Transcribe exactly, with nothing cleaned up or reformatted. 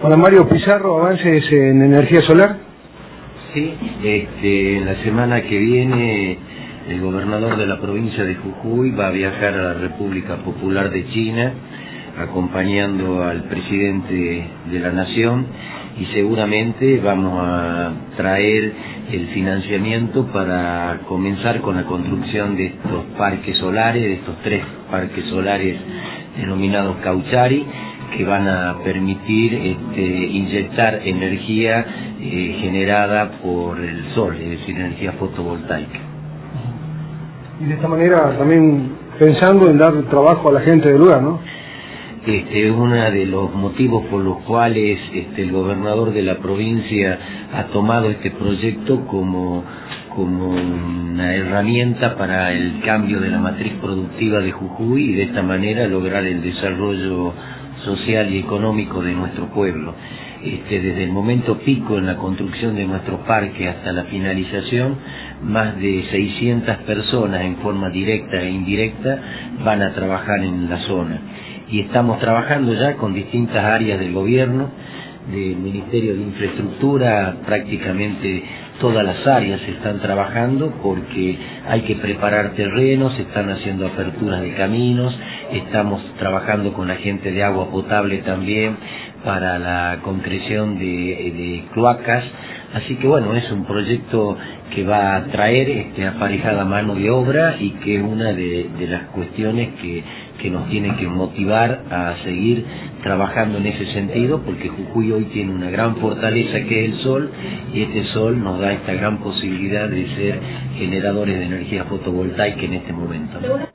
Juan Mario Pizarro, avances en energía solar. Sí, este, la semana que viene el gobernador de la provincia de Jujuy va a viajar a la República Popular de China, acompañando al presidente de la nación, y seguramente vamos a traer el financiamiento para comenzar con la construcción de estos parques solares, de estos tres parques solares denominados Cauchari, que van a permitir este, inyectar energía eh, generada por el sol, es decir, energía fotovoltaica. Y de esta manera también pensando en dar trabajo a la gente del lugar, ¿no? Este es uno de los motivos por los cuales este, el gobernador de la provincia ha tomado este proyecto como, como una herramienta para el cambio de la matriz productiva de Jujuy y de esta manera lograr el desarrollo social y económico de nuestro pueblo. Este, desde el momento pico en la construcción de nuestro parque hasta la finalización, más de seiscientas personas en forma directa e indirecta van a trabajar en la zona. Y estamos trabajando ya con distintas áreas del gobierno, del Ministerio de Infraestructura, prácticamente todas las áreas están trabajando porque hay que preparar terrenos, se están haciendo aperturas de caminos, estamos trabajando con la gente de agua potable también para la concreción de, de cloacas, así que bueno, es un proyecto que va a traer este, aparejada mano de obra y que es una de, de las cuestiones que, que nos tiene que motivar a seguir trabajando en ese sentido, porque Jujuy hoy tiene una gran fortaleza que es el sol, y este sol nos da esta gran posibilidad de ser generadores de energía fotovoltaica en este momento, ¿no?